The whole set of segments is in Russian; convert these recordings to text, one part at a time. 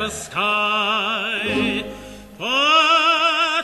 Тверской. По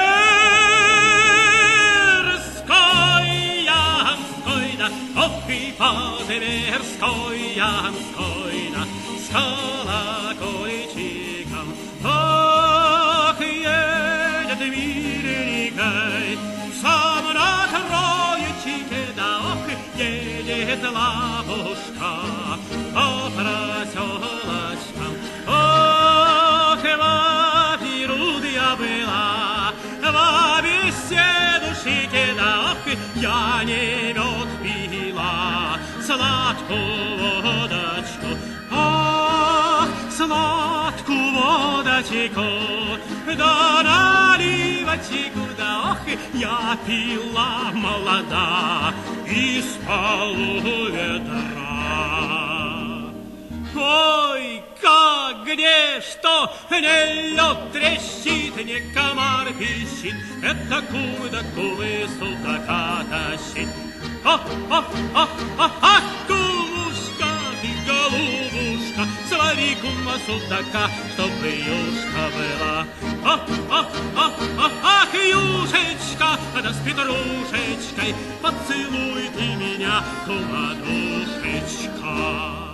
Тверской, Ямской, да, ох, и по Тверской, Ямской, да, с колокольчиком. Ох, едет мирненькой, сам на троечке, да, ох, едет лапушка по проселочкам. Ох, вапируд я была, во беседушке, да, ох, я не мед пила, сладкую водочку. Ах, сладкую водочку, да наливочку, да, ох, я пила молода из полуведра. Ой, как, где, что, не лед трещит, не комар пищит, это кум да кумы судака тащит. Ах, ах, ах, ах, ах, кумушка, ты голубушка, слови кума судака, чтобы юшка была. Ах, ах, ах, ах, ах, юшечка, да с петрушечкой, поцелуй ты меня, кума душечка.